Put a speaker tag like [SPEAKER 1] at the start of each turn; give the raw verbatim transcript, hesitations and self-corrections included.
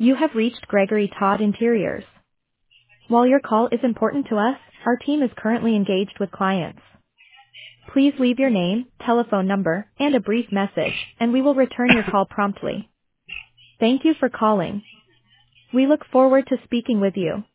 [SPEAKER 1] You have reached Gregory Todd Interiors. While your call is important to us, our team is currently engaged with clients. Please leave your name, telephone number, and a brief message, and we will return your call promptly. Thank you for calling. We look forward to speaking with you.